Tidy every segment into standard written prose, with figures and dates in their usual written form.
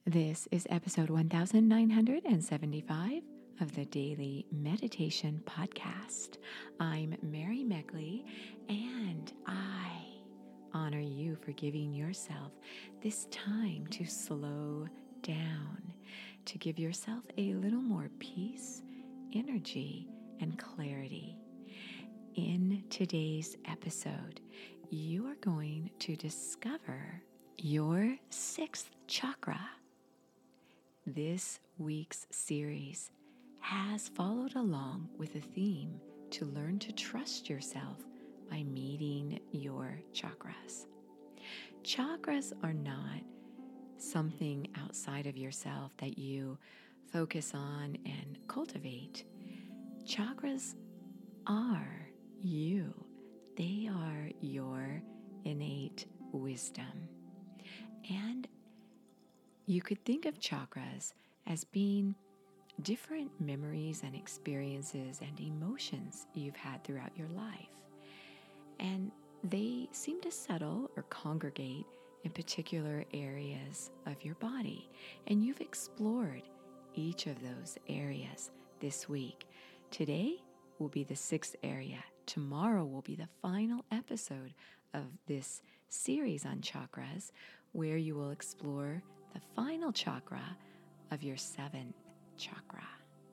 This is episode 1975 of the Daily Meditation Podcast. I'm Mary Meckley, and I honor you for giving yourself this time to slow down, to give yourself a little more peace, energy, and clarity. In today's episode, you are going to discover your sixth chakra. This week's series has followed along with a theme to learn to trust yourself by meeting your chakras. Chakras are not something outside of yourself that you focus on and cultivate. Chakras are you. They are your innate wisdom. And you could think of chakras as being different memories and experiences and emotions you've had throughout your life. And they seem to settle or congregate in particular areas of your body. And you've explored each of those areas this week. Today will be the sixth area. Tomorrow will be the final episode of this series on chakras, where you will explore the final chakra of your seventh chakra.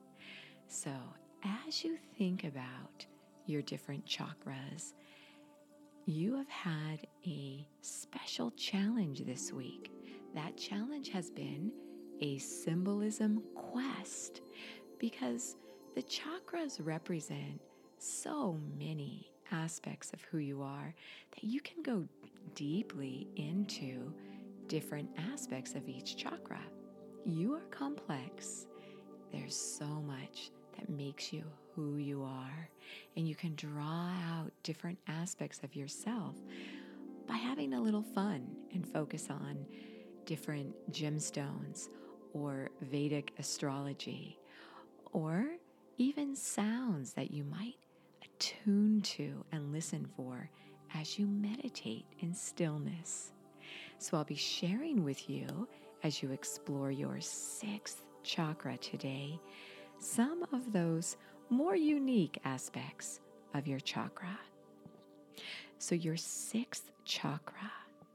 So, as you think about your different chakras, you have had a special challenge this week. That challenge has been a symbolism quest, because the chakras represent so many aspects of who you are that you can go deeply into different aspects of each chakra. You are complex. There's so much that makes you who you are, and you can draw out different aspects of yourself by having a little fun and focus on different gemstones or Vedic astrology, or even sounds that you might attune to and listen for as you meditate in stillness. So I'll be sharing with you, as you explore your sixth chakra today, some of those more unique aspects of your chakra. So your sixth chakra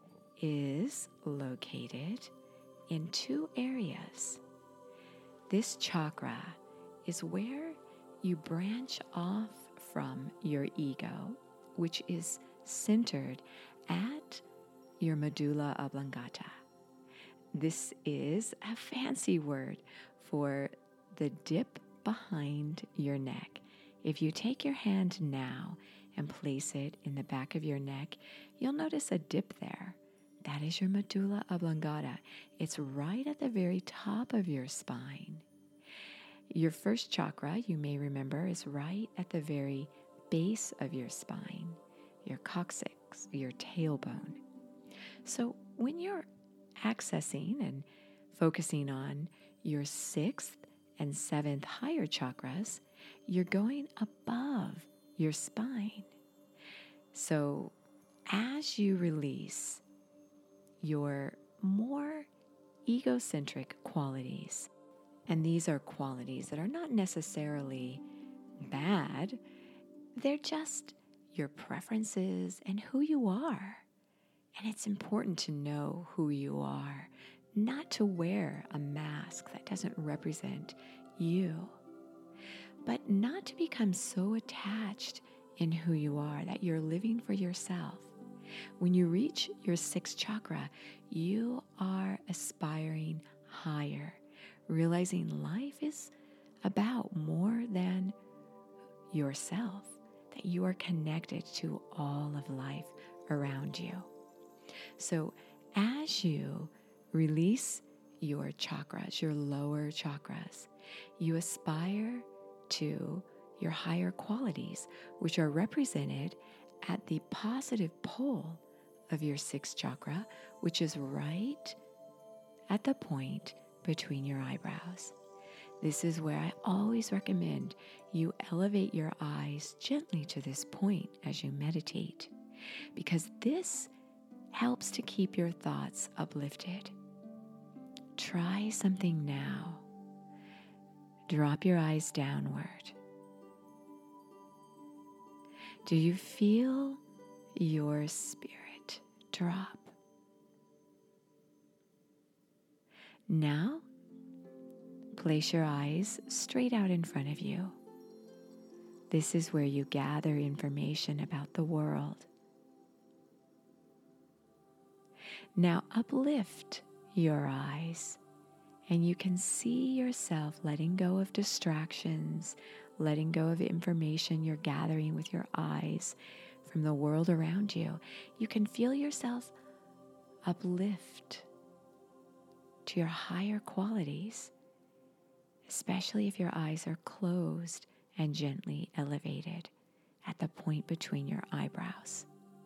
is located in two areas. This chakra is where you branch off from your ego, which is centered at your medulla oblongata. This is a fancy word for the dip behind your neck. If you take your hand now and place it in the back of your neck, you'll notice a dip there. That is your medulla oblongata. It's right at the very top of your spine. Your first chakra, you may remember, is right at the very base of your spine, your coccyx, your tailbone. So when you're accessing and focusing on your sixth and seventh higher chakras, you're going above your spine. So as you release your more egocentric qualities, and these are qualities that are not necessarily bad, they're just your preferences and who you are. And it's important to know who you are, not to wear a mask that doesn't represent you, but not to become so attached in who you are that you're living for yourself. When you reach your sixth chakra, you are aspiring higher, realizing life is about more than yourself, that you are connected to all of life around you. So as you release your chakras, your lower chakras, you aspire to your higher qualities, which are represented at the positive pole of your sixth chakra, which is right at the point between your eyebrows. This is where I always recommend you elevate your eyes gently to this point as you meditate, because this helps to keep your thoughts uplifted. try something now. Drop your eyes downward. Do you feel your spirit drop? Now, place your eyes straight out in front of you. This is where you gather information about the world. Now uplift your eyes, and you can see yourself letting go of distractions, letting go of information you're gathering with your eyes from the world around you. You can feel yourself uplift to your higher qualities, especially if your eyes are closed and gently elevated at the point between your eyebrows.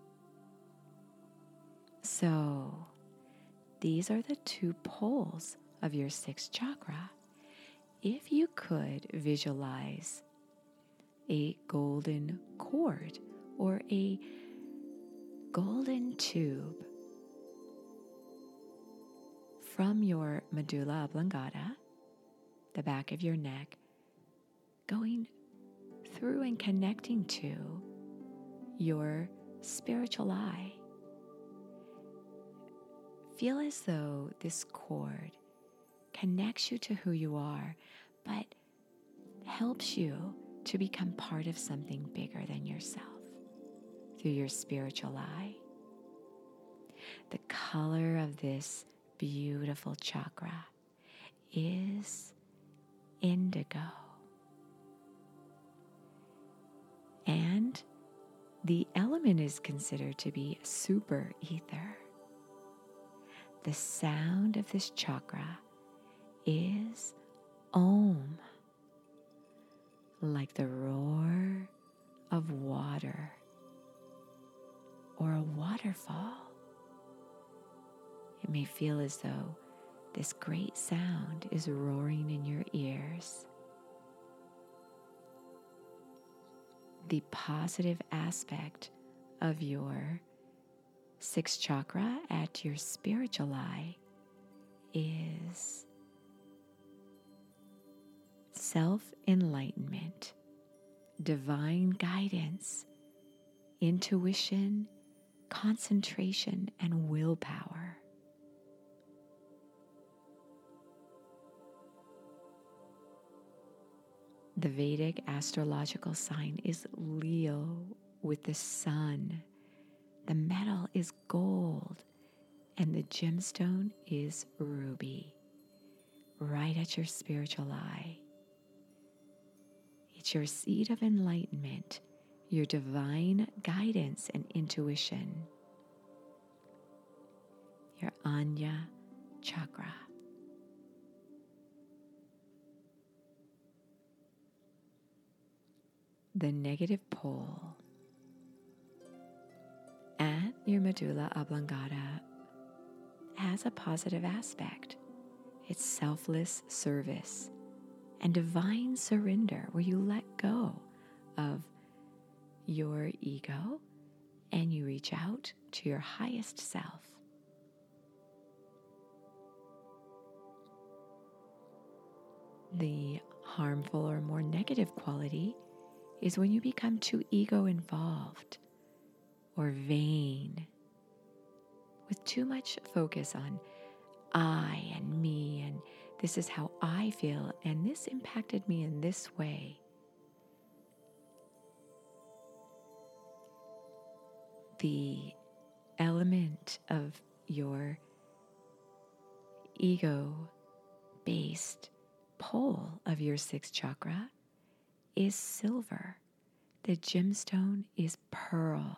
So, these are the two poles of your sixth chakra. If you could visualize a golden cord or a golden tube from your medulla oblongata, the back of your neck, going through and connecting to your spiritual eye. Feel as though this cord connects you to who you are, but helps you to become part of something bigger than yourself through your spiritual eye. The color of this beautiful chakra is indigo. And the element is considered to be super ether. The sound of this chakra is Om, like the roar of water or a waterfall. It may feel as though this great sound is roaring in your ears. The positive aspect of your sixth chakra at your spiritual eye is self-enlightenment, divine guidance, intuition, concentration, and willpower. The Vedic astrological sign is Leo with the sun. The metal is gold, and the gemstone is ruby, right at your spiritual eye. It's your seed of enlightenment, your divine guidance and intuition, your Anya chakra. The negative pole at your medulla oblongata has a positive aspect. It's selfless service and divine surrender, where you let go of your ego and you reach out to your highest self. The harmful or more negative quality is when you become too ego involved or vain, with too much focus on I and me, and this is how I feel, and this impacted me in this way. The element of your ego-based pole of your sixth chakra is silver. The gemstone is pearl.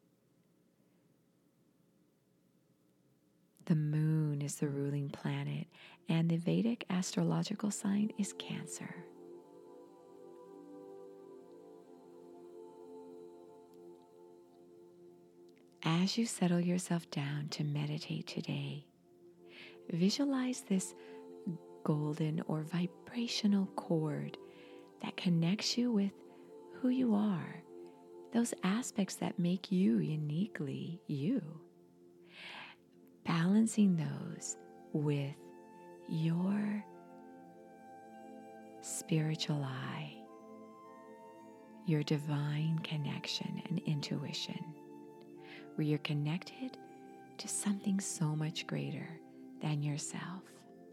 The moon is the ruling planet, and the Vedic astrological sign is Cancer. As you settle yourself down to meditate today, visualize this golden or vibrational cord that connects you with who you are, those aspects that make you uniquely you. Balancing those with your spiritual eye, your divine connection and intuition, where you're connected to something so much greater than yourself.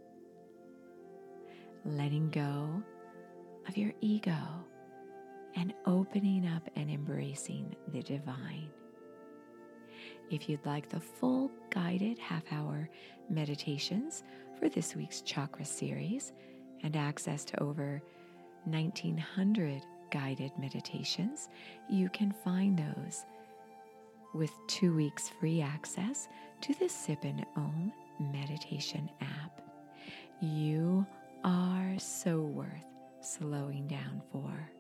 Letting go of your ego and opening up and embracing the divine. If you'd like the full guided half-hour meditations for this week's chakra series and access to over 1,900 guided meditations, you can find those with 2 weeks free access to the Sip and Om meditation app. You are so worth slowing down for.